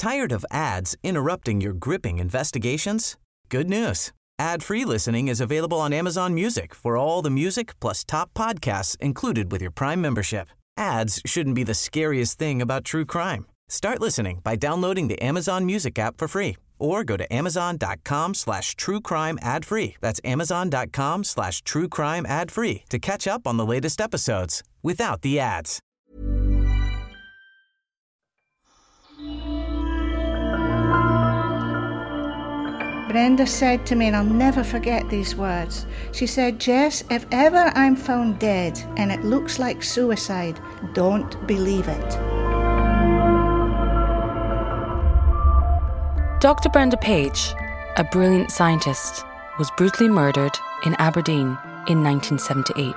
Tired of ads interrupting your gripping investigations? Good news. Ad-free listening is available on Amazon Music for all the music plus top podcasts included with your Prime membership. Ads shouldn't be the scariest thing about true crime. Start listening by downloading the Amazon Music app for free or go to amazon.com/truecrime ad-free. That's amazon.com/truecrime ad-free to catch up on the latest episodes without the ads. Brenda said to me, and I'll never forget these words, she said, "Jess, if ever I'm found dead and it looks like suicide, don't believe it." Dr. Brenda Page, a brilliant scientist, was brutally murdered in Aberdeen in 1978.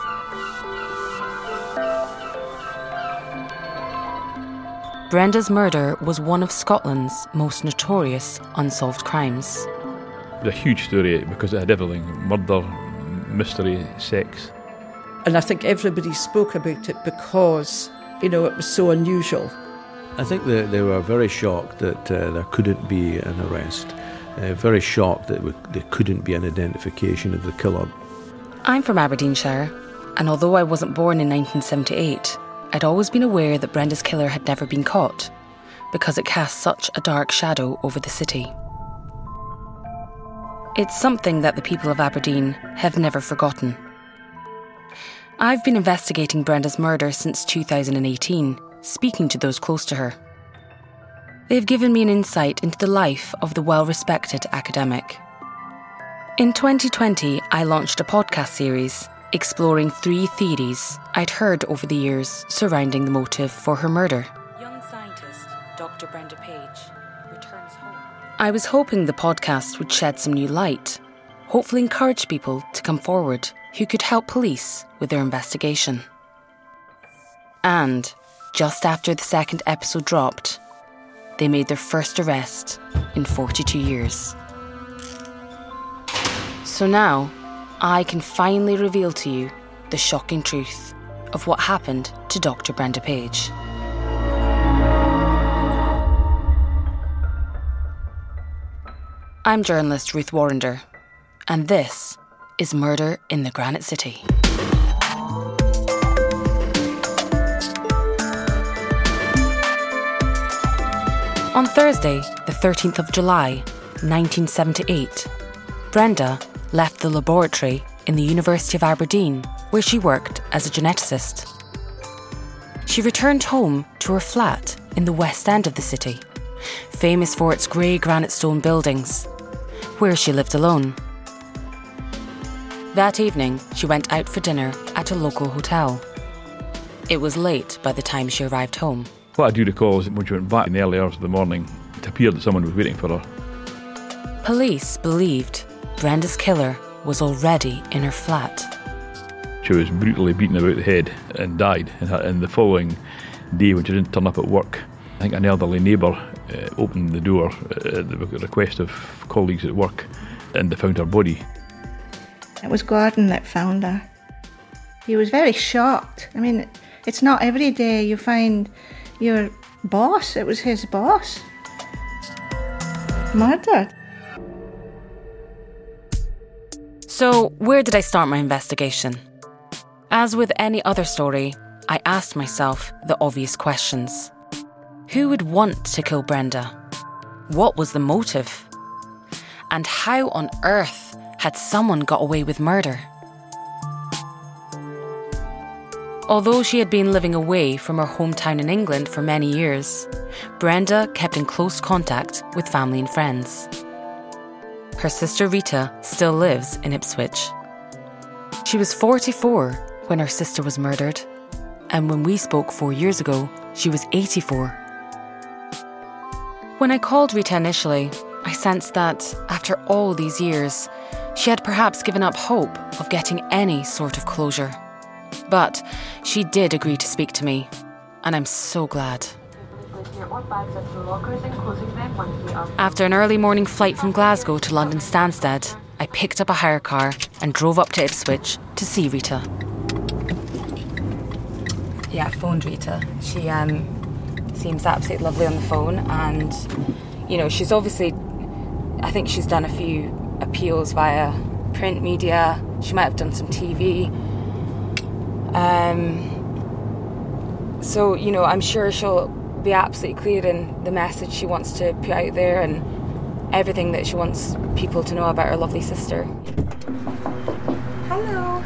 Brenda's murder was one of Scotland's most notorious unsolved crimes. It was a huge story because it had everything: murder, mystery, sex. And I think everybody spoke about it because, it was so unusual. I think they were very shocked that there couldn't be an arrest. Very shocked that there couldn't be an identification of the killer. I'm from Aberdeenshire, and although I wasn't born in 1978, I'd always been aware that Brenda's killer had never been caught, because it cast such a dark shadow over the city. It's something that the people of Aberdeen have never forgotten. I've been investigating Brenda's murder since 2018, speaking to those close to her. They've given me an insight into the life of the well-respected academic. In 2020, I launched a podcast series exploring 3 theories I'd heard over the years surrounding the motive for her murder. Young scientist Dr. Brenda Page returns home. I was hoping the podcast would shed some new light, hopefully encourage people to come forward who could help police with their investigation. And just after the second episode dropped, they made their first arrest in 42 years. So now, I can finally reveal to you the shocking truth of what happened to Dr. Brenda Page. I'm journalist Ruth Warrender, and this is Murder in the Granite City. On Thursday, the 13th of July, 1978, Brenda left the laboratory in the University of Aberdeen, where she worked as a geneticist. She returned home to her flat in the west end of the city, famous for its grey granite stone buildings, where she lived alone. That evening, she went out for dinner at a local hotel. It was late by the time she arrived home. What I do recall is when she went back in the early hours of the morning, it appeared that someone was waiting for her. Police believed Brenda's killer was already in her flat. She was brutally beaten about the head and died. And the following day, when she didn't turn up at work, I think an elderly neighbour opened the door at the request of colleagues at work, and they found her body. It was Gordon that found her. He was very shocked. I mean, it's not every day you find your boss, it was his boss, murdered. So, where did I start my investigation? As with any other story, I asked myself the obvious questions. Who would want to kill Brenda? What was the motive? And how on earth had someone got away with murder? Although she had been living away from her hometown in England for many years, Brenda kept in close contact with family and friends. Her sister Rita still lives in Ipswich. She was 44 when her sister was murdered, and when we spoke 4 years ago, she was 84. When I called Rita initially, I sensed that, after all these years, she had perhaps given up hope of getting any sort of closure. But she did agree to speak to me, and I'm so glad. After an early morning flight from Glasgow to London Stansted, I picked up a hire car and drove up to Ipswich to see Rita. Yeah, I phoned Rita. She seems absolutely lovely on the phone, and, you know, she's obviously, I think she's done a few appeals via print media. She might have done some TV. So, you know, I'm sure she'll be absolutely clear in the message she wants to put out there and everything that she wants people to know about her lovely sister. Hello.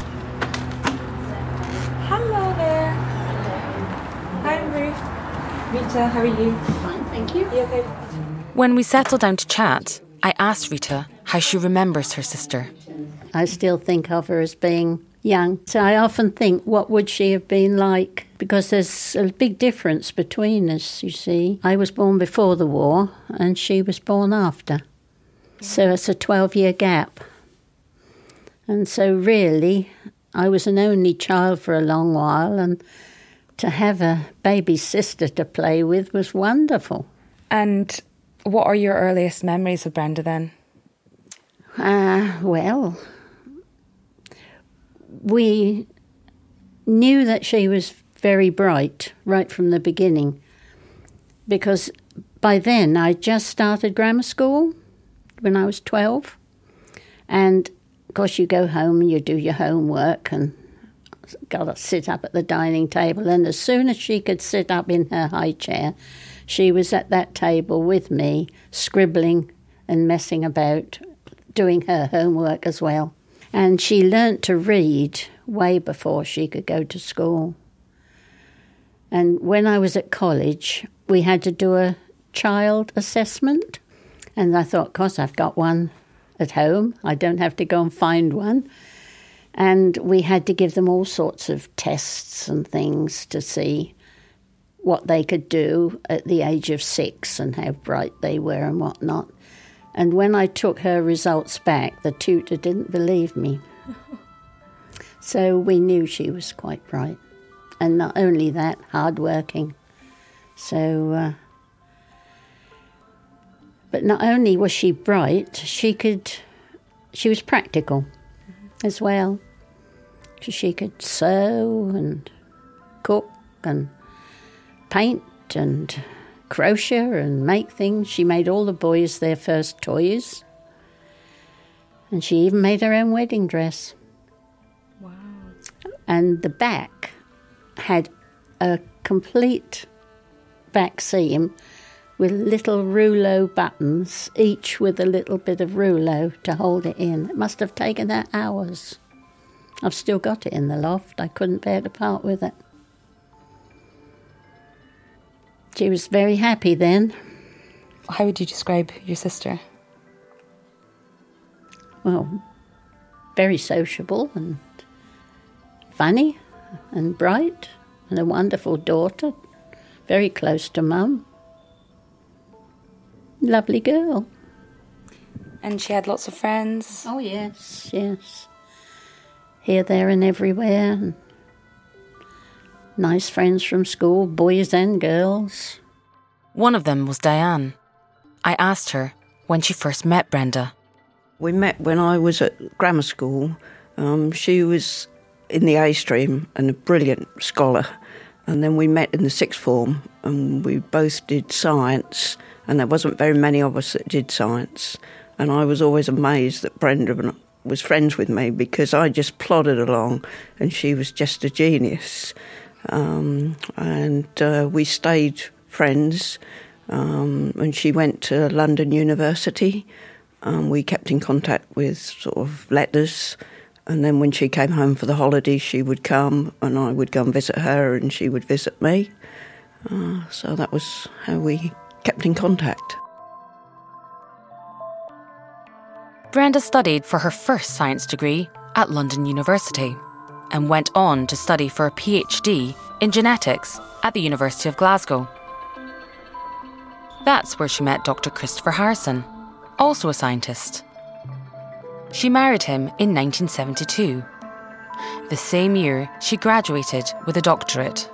Hello there. Hi, Ruth. Rita, how are you? Fine, thank you. You okay? When we settled down to chat, I asked Rita how she remembers her sister. I still think of her as being young. So I often think, what would she have been like? Because there's a big difference between us, you see. I was born before the war and she was born after. So it's a 12-year gap. And so really, I was an only child for a long while, and to have a baby sister to play with was wonderful. And what are your earliest memories of Brenda then? Well, we knew that she was very bright right from the beginning, because by then I just started grammar school when I was 12. And, of course, you go home and you do your homework and got to sit up at the dining table. And as soon as she could sit up in her high chair, she was at that table with me, scribbling and messing about, doing her homework as well. And she learnt to read way before she could go to school. And when I was at college, we had to do a child assessment. And I thought, 'cause I've got one at home, I don't have to go and find one. And we had to give them all sorts of tests and things to see what they could do at the age of 6 and how bright they were and whatnot. And when I took her results back, the tutor didn't believe me. So we knew she was quite bright. And not only that, hardworking. So, but not only was she bright, she was practical as well. She could sew and cook and paint and crochet and make things. She made all the boys their first toys. And she even made her own wedding dress. Wow. And the back had a complete back seam with little rouleau buttons, each with a little bit of rouleau to hold it in. It must have taken her hours. I've still got it in the loft. I couldn't bear to part with it. She was very happy then. How would you describe your sister? Well, very sociable and funny and bright and a wonderful daughter, very close to Mum. Lovely girl. And she had lots of friends? Oh, yes, yes. Here, there and everywhere. And nice friends from school, boys and girls. One of them was Diane. I asked her when she first met Brenda. We met when I was at grammar school. She was in the A stream and a brilliant scholar. And then we met in the sixth form and we both did science, and there wasn't very many of us that did science. And I was always amazed that Brenda was friends with me, because I just plodded along and she was just a genius. And we stayed friends, and she went to London University. We kept in contact with sort of letters, and then when she came home for the holidays, she would come and I would go and visit her and she would visit me. So that was how we kept in contact. Brenda studied for her first science degree at London University and went on to study for a PhD in genetics at the University of Glasgow. That's where she met Dr. Christopher Harrison, also a scientist. She married him in 1972, the same year she graduated with a doctorate.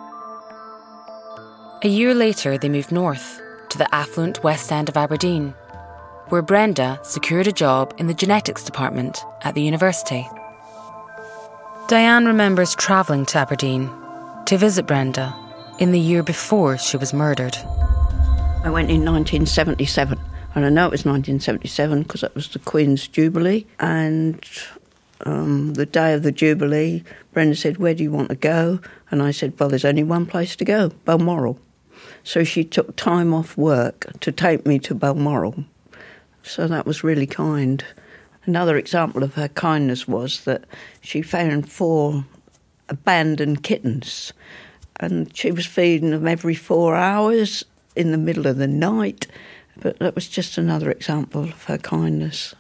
A year later, they moved north to the affluent West End of Aberdeen, where Brenda secured a job in the genetics department at the university. Diane remembers travelling to Aberdeen to visit Brenda in the year before she was murdered. I went in 1977, and I know it was 1977 because it was the Queen's Jubilee, and the day of the Jubilee, Brenda said, "Where do you want to go?" And I said, "Well, there's only one place to go, Balmoral." So she took time off work to take me to Balmoral. So that was really kind. Another example of her kindness was that she found 4 abandoned kittens, and she was feeding them every 4 hours in the middle of the night. But that was just another example of her kindness.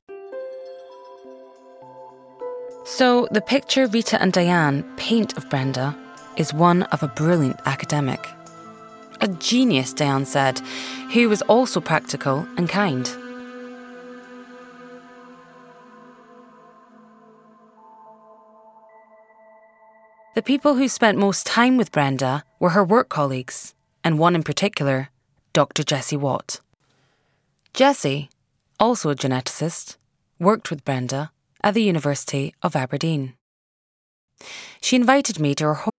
So the picture Rita and Diane paint of Brenda is one of a brilliant academic. A genius, Diane said, who was also practical and kind. The people who spent most time with Brenda were her work colleagues, and one in particular, Dr. Jessie Watt. Jessie, also a geneticist, worked with Brenda at the University of Aberdeen. She invited me to her home.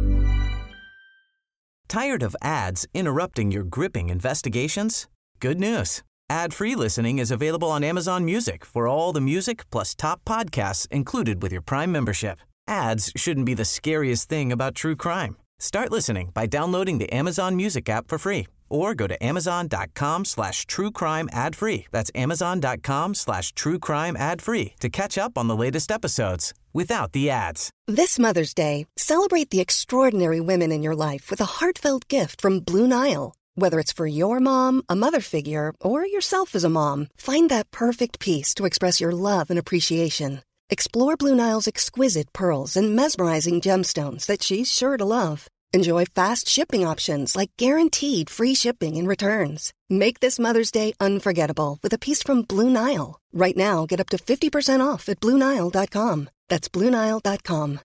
Tired of ads interrupting your gripping investigations? Good news. Ad-free listening is available on Amazon Music for all the music plus top podcasts included with your Prime membership. Ads shouldn't be the scariest thing about true crime. Start listening by downloading the Amazon Music app for free or go to amazon.com/truecrime ad-free. That's amazon.com/truecrime ad-free to catch up on the latest episodes without the ads. This Mother's Day, celebrate the extraordinary women in your life with a heartfelt gift from Blue Nile. Whether it's for your mom, a mother figure, or yourself as a mom, find that perfect piece to express your love and appreciation. Explore Blue Nile's exquisite pearls and mesmerizing gemstones that she's sure to love. Enjoy fast shipping options like guaranteed free shipping and returns. Make this Mother's Day unforgettable with a piece from Blue Nile. Right now, get up to 50% off at BlueNile.com. That's BlueNile.com.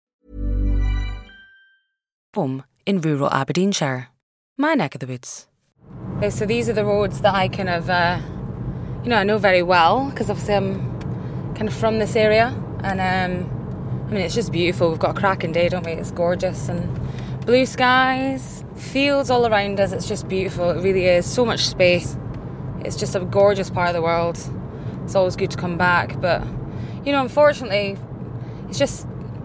Home in rural Aberdeenshire, my neck of the woods. Okay, so these are the roads that I kind of, I know very well because obviously I'm kind of from this area, and it's just beautiful. We've got a cracking day, don't we? It's gorgeous, and blue skies, fields all around us. It's just beautiful. It really is. So much space. It's just a gorgeous part of the world. It's always good to come back, but unfortunately, it's just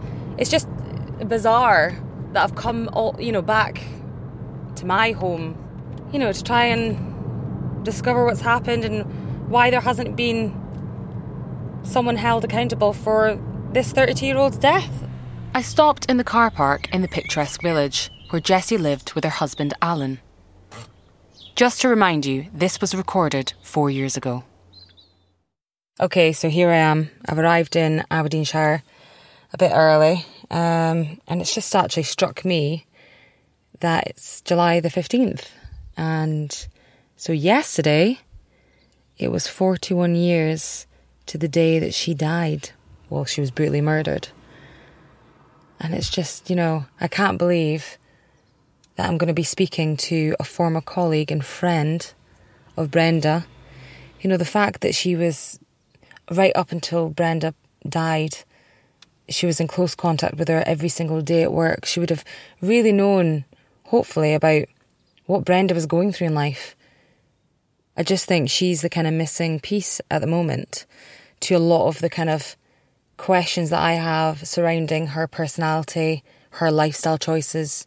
bizarre that I've come back to my home, to try and discover what's happened and why there hasn't been someone held accountable for this 32-year-old's death. I stopped in the car park in the picturesque village where Jessie lived with her husband Alan. Just to remind you, this was recorded 4 years ago. Okay, so here I am. I've arrived in Aberdeenshire a bit early, and it's just actually struck me that it's July the 15th. And so yesterday, it was 41 years to the day that she died. Well, she was brutally murdered. And it's just, I can't believe that I'm going to be speaking to a former colleague and friend of Brenda. The fact that she was, right up until Brenda died, she was in close contact with her every single day at work. She would have really known, hopefully, about what Brenda was going through in life. I just think she's the kind of missing piece at the moment to a lot of the kind of questions that I have surrounding her personality, her lifestyle choices,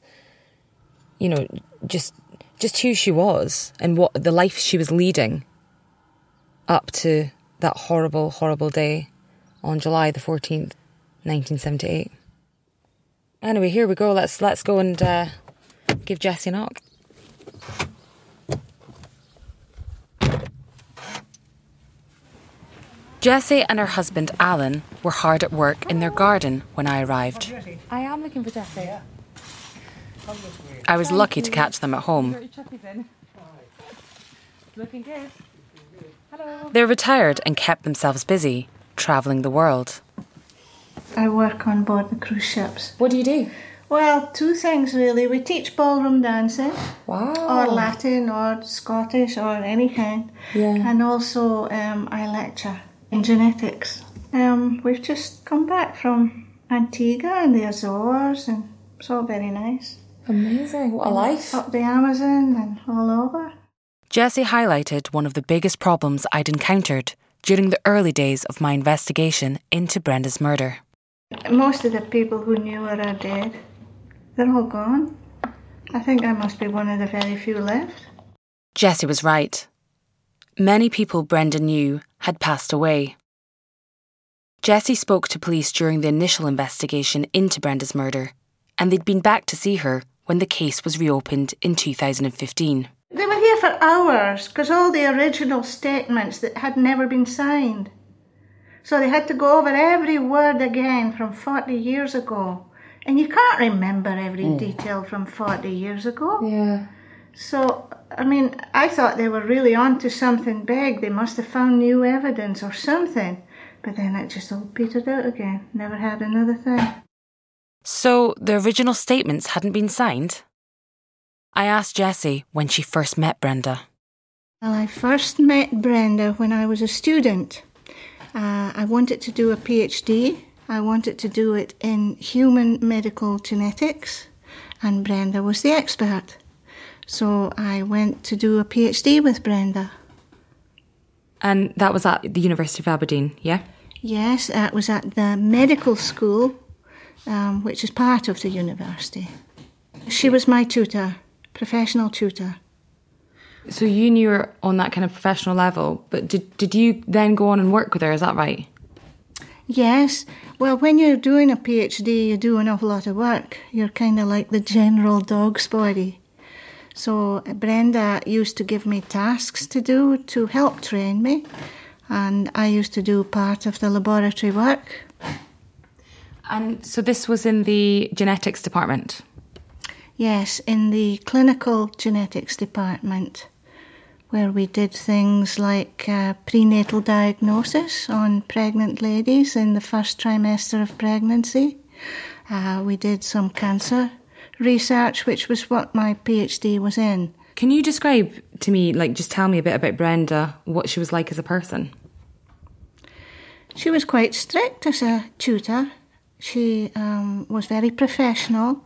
just who she was and what the life she was leading up to that horrible, horrible day on July the 14th, 1978. Anyway, here we go. Let's go and give Jessie a knock. Jessie and her husband Alan were hard at work in their garden when I arrived. I am looking for Jessie. I was lucky to catch them at home. Looking good. Hello. They're retired and kept themselves busy, travelling the world. I work on board the cruise ships. What do you do? Well, 2 things really. We teach ballroom dancing. Wow. Or Latin or Scottish or any kind. Yeah. And also I lecture in genetics. We've just come back from Antigua and the Azores, and it's all very nice. Amazing. What a life. Up the Amazon and all over. Jessie highlighted one of the biggest problems I'd encountered during the early days of my investigation into Brenda's murder. Most of the people who knew her are dead. They're all gone. I think I must be one of the very few left. Jessie was right. Many people Brenda knew had passed away. Jessie spoke to police during the initial investigation into Brenda's murder, and they'd been back to see her when the case was reopened in 2015. They were here for hours because all the original statements that had never been signed. So they had to go over every word again from 40 years ago. And you can't remember every detail from 40 years ago. Yeah. So, I mean, I thought they were really on to something big. They must have found new evidence or something. But then it just all petered out again. Never had another thing. So the original statements hadn't been signed? I asked Jessie when she first met Brenda. Well, I first met Brenda when I was a student. I wanted to do a PhD. I wanted to do it in human medical genetics, and Brenda was the expert. So I went to do a PhD with Brenda. And that was at the University of Aberdeen, yeah? Yes, that was at the medical school, which is part of the university. She was my tutor, professional tutor. So you knew her on that kind of professional level, but did you then go on and work with her, is that right? Yes. Well, when you're doing a PhD, you do an awful lot of work. You're kind of like the general dog's body. So Brenda used to give me tasks to do to help train me, and I used to do part of the laboratory work. And so this was in the genetics department? Yes, in the clinical genetics department, where we did things like prenatal diagnosis on pregnant ladies in the first trimester of pregnancy. We did some cancer research, which was what my PhD was in. Can you describe to me, just tell me a bit about Brenda, what she was like as a person? She was quite strict as a tutor. She was very professional.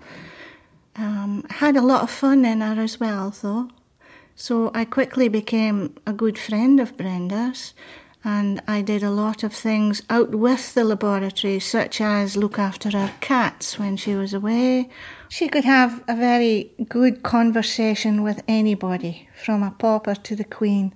Had a lot of fun in her as well, though. So I quickly became a good friend of Brenda's, and I did a lot of things out with the laboratory, such as look after her cats when she was away. She could have a very good conversation with anybody, from a pauper to the Queen.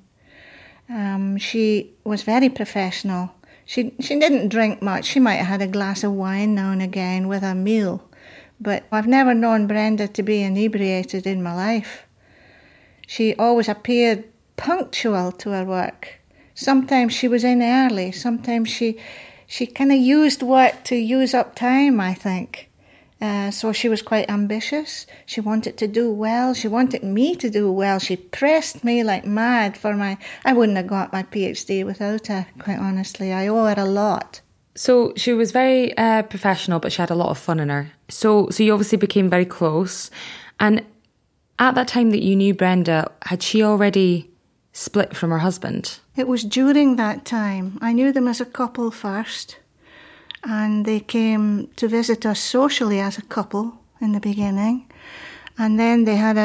She was very professional. She didn't drink much. She might have had a glass of wine now and again with a meal, but I've never known Brenda to be inebriated in my life. She always appeared punctual to her work. Sometimes she was in early. Sometimes she kind of used work to use up time, I think. So she was quite ambitious. She wanted to do well. She wanted me to do well. She pressed me like mad for I wouldn't have got my PhD without her, quite honestly. I owe her a lot. So she was very professional, but she had a lot of fun in her. So you obviously became very close. And at that time that you knew Brenda, had she already split from her husband? It was during that time. I knew them as a couple first, and they came to visit us socially as a couple in the beginning. And then they had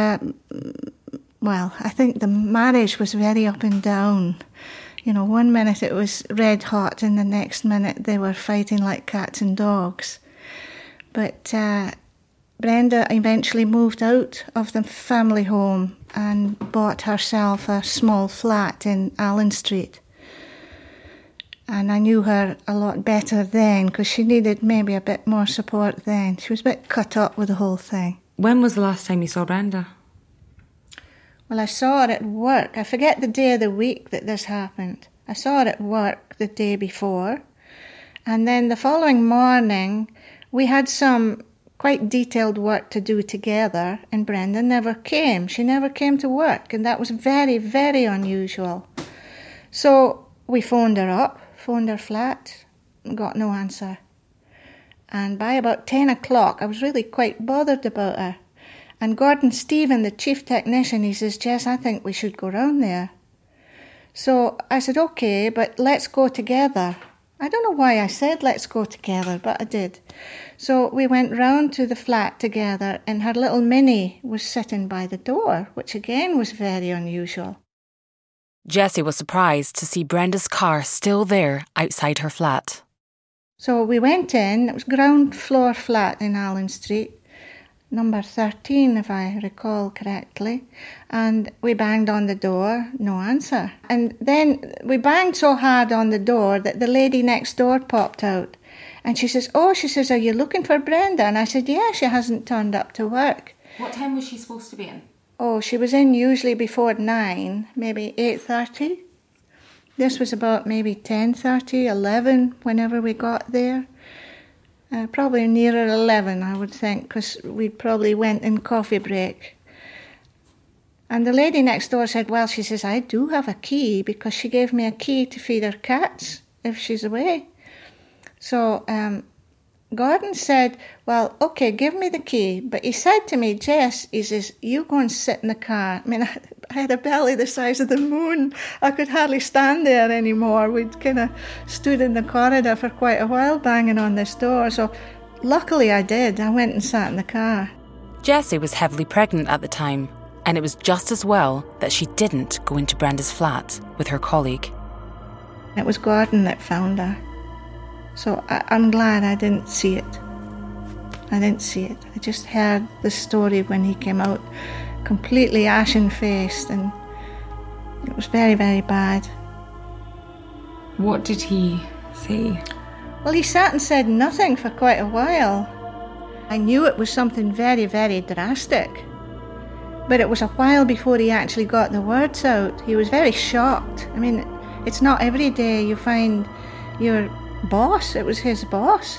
I think the marriage was very up and down. You know, one minute it was red hot, and the next minute they were fighting like cats and dogs. But Brenda eventually moved out of the family home and bought herself a small flat in Allen Street. And I knew her a lot better then, because she needed maybe a bit more support then. She was a bit cut up with the whole thing. When was the last time you saw Brenda? Well, I saw her at work. I forget the day of the week that this happened. I saw her at work the day before. And then the following morning, we had some quite detailed work to do together, and Brenda never came. She never came to work, and that was very, very unusual. So we phoned her up, phoned her flat, and got no answer. And by about 10 o'clock, I was really quite bothered about her. And Gordon Stephen, the chief technician, he says, "Jess, I think we should go round there." So I said, "Okay, but let's go together." I don't know why I said let's go together, but I did. So we went round to the flat together, and her little Minnie was sitting by the door, which again was very unusual. Jessie was surprised to see Brenda's car still there outside her flat. So we went in. It was ground floor flat in Allen Street, number 13, if I recall correctly. And we banged on the door, no answer. And then we banged so hard on the door that the lady next door popped out. And she says, are you looking for Brenda? And I said, yeah, she hasn't turned up to work. What time was she supposed to be in? Oh, she was in usually before 9, maybe 8:30. This was about maybe 10:30, 11, whenever we got there. Probably nearer 11, I would think, because we probably went in coffee break. And the lady next door said, well, she says, I do have a key, because she gave me a key to feed her cats if she's away. So Gordon said, well, okay, give me the key. But he said to me, Jess, he says, you go and sit in the car. I mean, I had a belly the size of the moon. I could hardly stand there anymore. We'd kind of stood in the corridor for quite a while banging on this door. So luckily I did. I went and sat in the car. Jessie was heavily pregnant at the time, and it was just as well that she didn't go into Brenda's flat with her colleague. It was Gordon that found her. So I'm glad I didn't see it. I just heard the story when he came out, completely ashen-faced, and it was very, very bad. What did he say? Well, he sat and said nothing for quite a while. I knew it was something very, very drastic. But it was a while before he actually got the words out. He was very shocked. I mean, it's not every day you find your boss, it was his boss,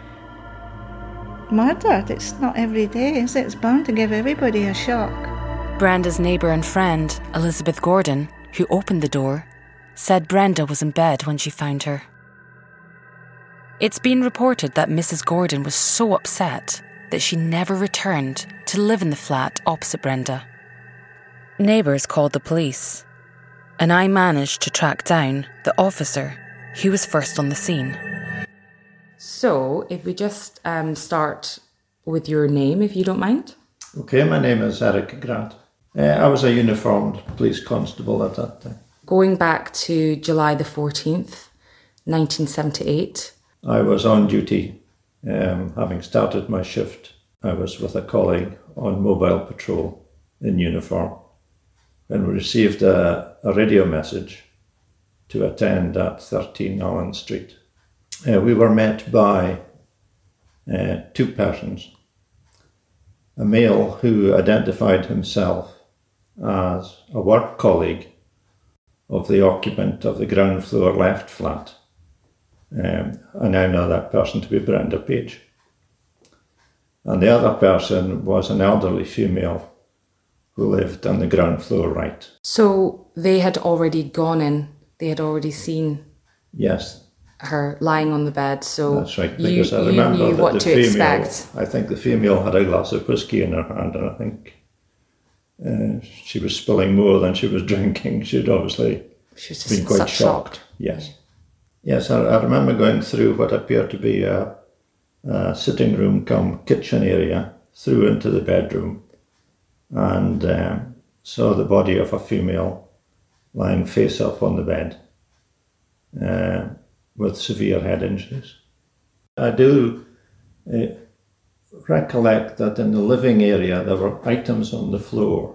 murdered. It's not every day, is it? It's bound to give everybody a shock. Brenda's neighbour and friend, Elizabeth Gordon, who opened the door, said Brenda was in bed when she found her. It's been reported that Mrs. Gordon was so upset that she never returned to live in the flat opposite Brenda. Neighbours called the police, and I managed to track down the officer who was first on the scene. So, if we just start with your name, if you don't mind. Okay, my name is Eric Grant. I was a uniformed police constable at that time. Going back to July the 14th, 1978. I was on duty. Having started my shift, I was with a colleague on mobile patrol in uniform, and we received a radio message to attend at 13 Allen Street. We were met by two persons. A male who identified himself as a work colleague of the occupant of the ground floor left flat. I now know that person to be Brenda Page. And the other person was an elderly female who lived on the ground floor right. So they had already gone in. They had already seen her lying on the bed, so that's right, because I remember knew that what the to female, expect. I think the female had a glass of whiskey in her hand, and I think she was spilling more than she was drinking. She'd obviously been quite shocked. Yes, I remember going through what appeared to be a sitting room come kitchen area, through into the bedroom, and saw the body of a female lying face up on the bed with severe head injuries. I do recollect that in the living area there were items on the floor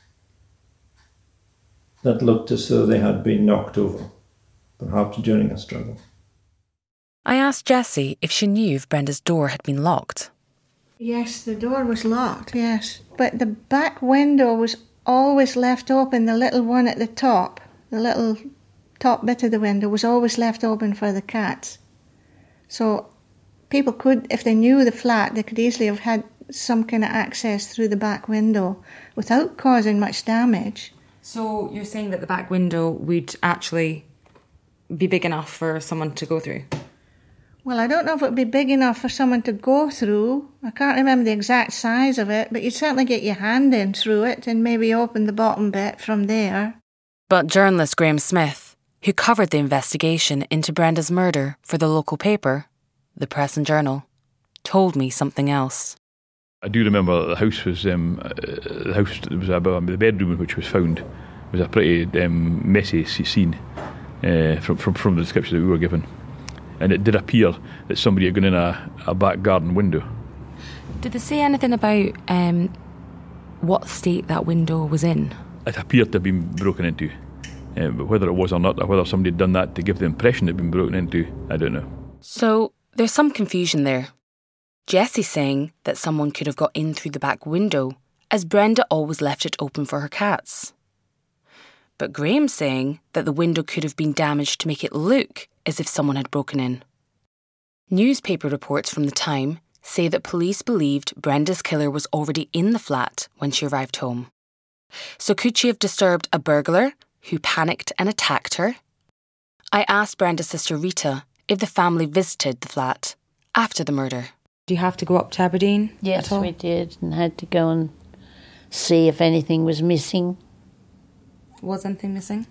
that looked as though they had been knocked over, perhaps during a struggle. I asked Jessie if she knew if Brenda's door had been locked. Yes, the door was locked, yes. But the back window was always left open, the little one at the top. The little top bit of the window was always left open for the cats. So people could, if they knew the flat, they could easily have had some kind of access through the back window without causing much damage. So you're saying that the back window would actually be big enough for someone to go through? Well, I don't know if it would be big enough for someone to go through. I can't remember the exact size of it, but you'd certainly get your hand in through it and maybe open the bottom bit from there. But journalist Graham Smith who covered the investigation into Brenda's murder for the local paper, the Press and Journal, told me something else. I do remember the house was the bedroom in which was found was a pretty messy scene from the description that we were given, and it did appear that somebody had gone in a back garden window. Did they say anything about what state that window was in? It appeared to have been broken into, but whether it was or not, or whether somebody had done that to give the impression it had been broken into, I don't know. So there's some confusion there. Jessie's saying that someone could have got in through the back window, as Brenda always left it open for her cats. But Graham's saying that the window could have been damaged to make it look as if someone had broken in. Newspaper reports from the time say that police believed Brenda's killer was already in the flat when she arrived home. So could she have disturbed a burglar who panicked and attacked her? I asked Brenda's sister Rita if the family visited the flat after the murder. Do you have to go up to Aberdeen? Yes, we did, and had to go and see if anything was missing. Was anything missing?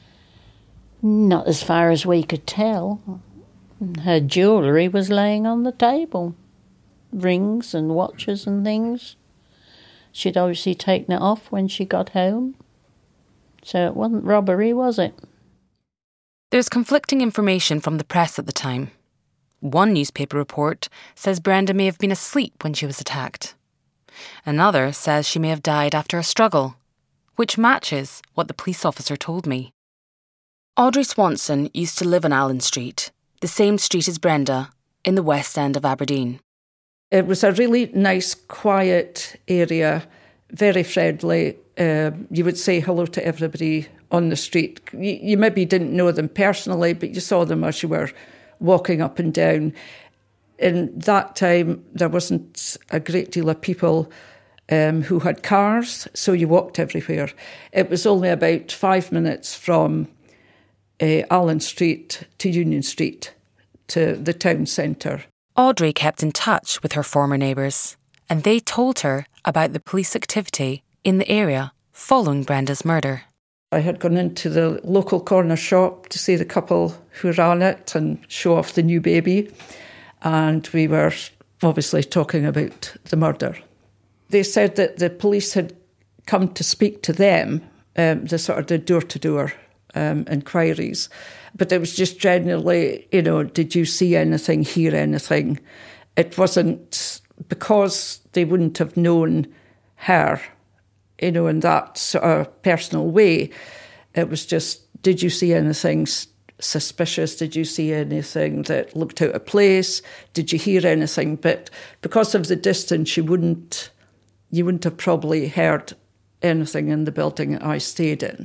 Not as far as we could tell. Her jewellery was laying on the table. Rings and watches and things. She'd obviously taken it off when she got home. So it wasn't robbery, was it? There's conflicting information from the press at the time. One newspaper report says Brenda may have been asleep when she was attacked. Another says she may have died after a struggle, which matches what the police officer told me. Audrey Swanson used to live on Allen Street, the same street as Brenda, in the West End of Aberdeen. It was a really nice, quiet area, very friendly. You would say hello to everybody on the street. You maybe didn't know them personally, but you saw them as you were walking up and down. In that time, there wasn't a great deal of people who had cars, so you walked everywhere. It was only about 5 minutes from Allen Street to Union Street to the town centre. Audrey kept in touch with her former neighbours, and they told her about the police activity in the area following Brenda's murder. I had gone into the local corner shop to see the couple who ran it and show off the new baby, and we were obviously talking about the murder. They said that the police had come to speak to them, the door-to-door inquiries, but it was just generally, did you see anything, hear anything? It wasn't, because they wouldn't have known her, in that sort of personal way. It was just, did you see anything suspicious? Did you see anything that looked out of place? Did you hear anything? But because of the distance, you wouldn't have probably heard anything in the building that I stayed in,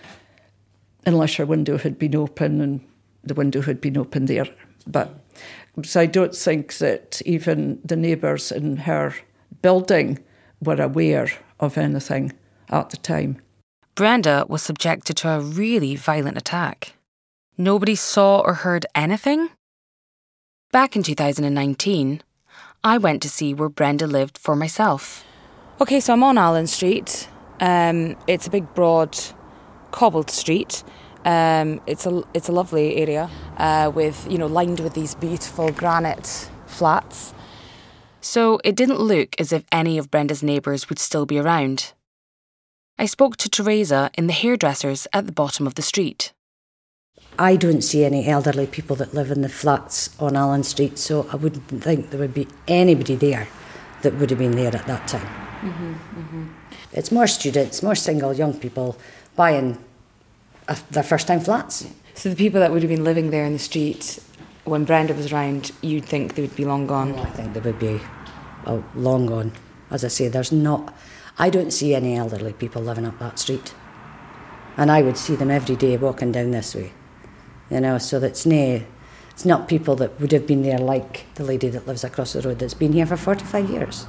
unless your window had been open, and the window had been open there. So I don't think that even the neighbours in her building were aware of anything at the time. Brenda was subjected to a really violent attack. Nobody saw or heard anything? Back in 2019, I went to see where Brenda lived for myself. Okay, so I'm on Allen Street. It's a big, broad, cobbled street. It's a lovely area with, lined with these beautiful granite flats. So it didn't look as if any of Brenda's neighbours would still be around. I spoke to Teresa in the hairdressers at the bottom of the street. I don't see any elderly people that live in the flats on Allen Street, so I wouldn't think there would be anybody there that would have been there at that time. Mm-hmm, mm-hmm. It's more students, more single young people buying their first-time flats. So the people that would have been living there in the street when Brenda was around, you'd think they would be long gone? I think they would be long gone. As I say, I don't see any elderly people living up that street. And I would see them every day walking down this way. So it's not people that would have been there like the lady that lives across the road that's been here for 45 years,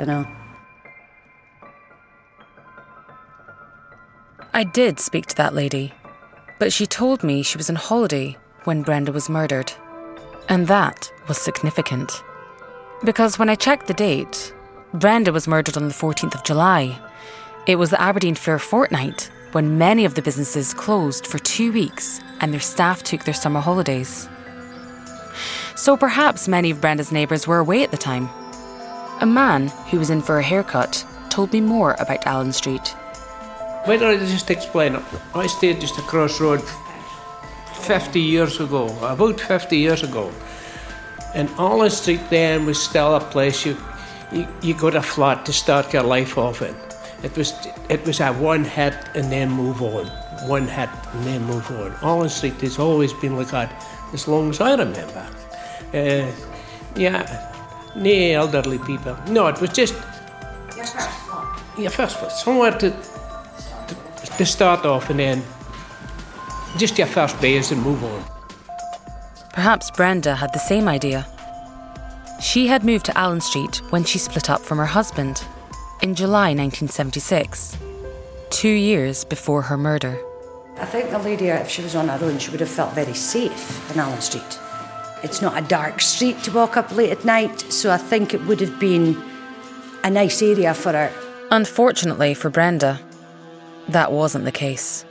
I did speak to that lady, but she told me she was on holiday when Brenda was murdered. And that was significant. Because when I checked the date, Brenda was murdered on the 14th of July. It was the Aberdeen Fair fortnight when many of the businesses closed for 2 weeks and their staff took their summer holidays. So perhaps many of Brenda's neighbours were away at the time. A man who was in for a haircut told me more about Allen Street. Why don't I just explain it? I stayed just across the road 50 years ago, about 50 years ago. And Allen Street then was still a place you got a flat to start your life off in. It was a one hit and then move on. One hit and then move on. Allen Street has always been like that as long as I remember. No elderly people. No, it was just your first flat. Somewhere to start off and then just your first base and move on. Perhaps Brenda had the same idea. She had moved to Allen Street when she split up from her husband in July 1976, 2 years before her murder. I think the lady, if she was on her own, she would have felt very safe in Allen Street. It's not a dark street to walk up late at night, so I think it would have been a nice area for her. Unfortunately for Brenda, that wasn't the case.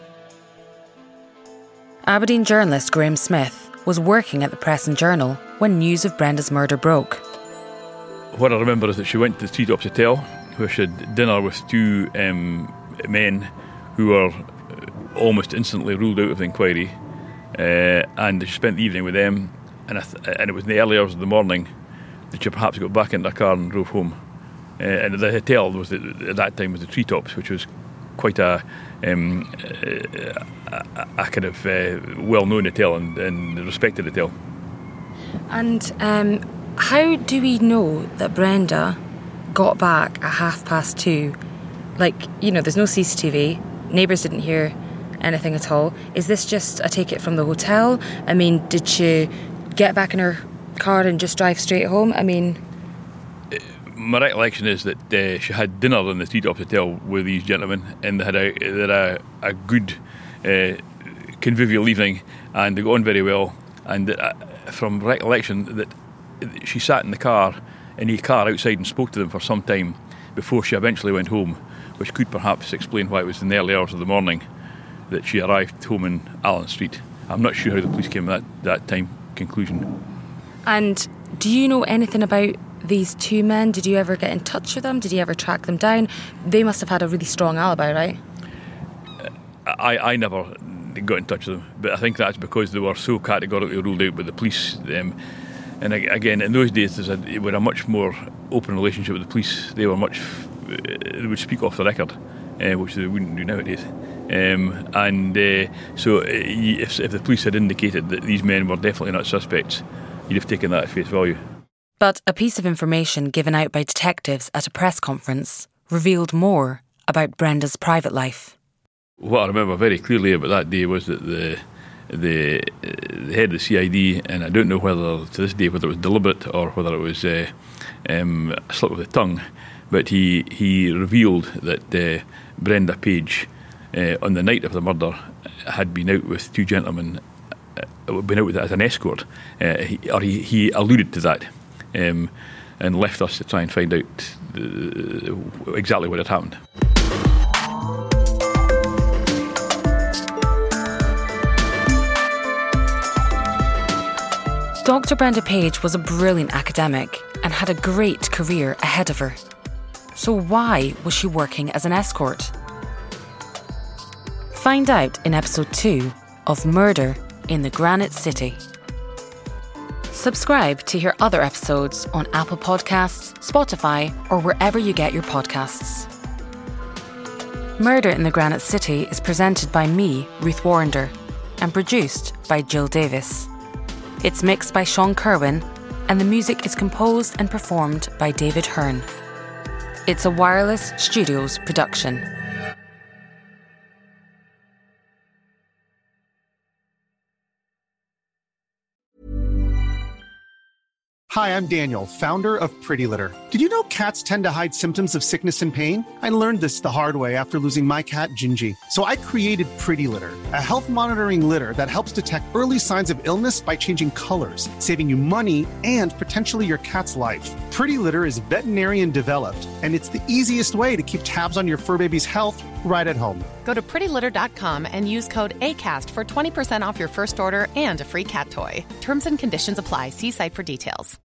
Aberdeen journalist Graham Smith was working at the Press and Journal when news of Brenda's murder broke. What I remember is that she went to the Treetops Hotel, where she had dinner with two men who were almost instantly ruled out of the inquiry, and she spent the evening with them, and it was in the early hours of the morning that she perhaps got back into her car and drove home. And the hotel was at that time was the Treetops, which was quite a kind of well-known hotel and respected hotel. And how do we know that Brenda got back at 2:30? Like, there's no CCTV, neighbours didn't hear anything at all. Is this just a take it from the hotel? I mean, did she get back in her car and just drive straight home? I mean... My recollection is that she had dinner in the Treetops Hotel with these gentlemen, and they had a good convivial evening, and they got on very well. And from recollection, that she sat in the car outside and spoke to them for some time before she eventually went home, which could perhaps explain why it was in the early hours of the morning that she arrived home in Allen Street. I'm not sure how the police came at that time conclusion. And do you know anything about these two men? Did you ever get in touch with them? Did you ever track them down? They must have had a really strong alibi, right? I never got in touch with them, but I think that's because they were so categorically ruled out by the police. And again, in those days, they were a much more open relationship with the police. They would speak off the record, which they wouldn't do nowadays. So if the police had indicated that these men were definitely not suspects, you'd have taken that at face value. But a piece of information given out by detectives at a press conference revealed more about Brenda's private life. What I remember very clearly about that day was that the head of the CID, and I don't know whether to this day whether it was deliberate or whether it was a slip of the tongue, but he revealed that Brenda Page, on the night of the murder, had been out with two gentlemen, been out with as an escort. He alluded to that. And left us to try and find out exactly what had happened. Dr. Brenda Page was a brilliant academic and had a great career ahead of her. So why was she working as an escort? Find out in episode 2 of Murder in the Granite City. Subscribe to hear other episodes on Apple Podcasts, Spotify, or wherever you get your podcasts. Murder in the Granite City is presented by me, Ruth Warrender, and produced by Jill Davis. It's mixed by Sean Kerwin, and the music is composed and performed by David Hearn. It's a Wireless Studios production. Hi, I'm Daniel, founder of Pretty Litter. Did you know cats tend to hide symptoms of sickness and pain? I learned this the hard way after losing my cat, Gingy. So I created Pretty Litter, a health monitoring litter that helps detect early signs of illness by changing colors, saving you money and potentially your cat's life. Pretty Litter is veterinarian developed, and it's the easiest way to keep tabs on your fur baby's health right at home. Go to prettylitter.com and use code ACAST for 20% off your first order and a free cat toy. Terms and conditions apply. See site for details.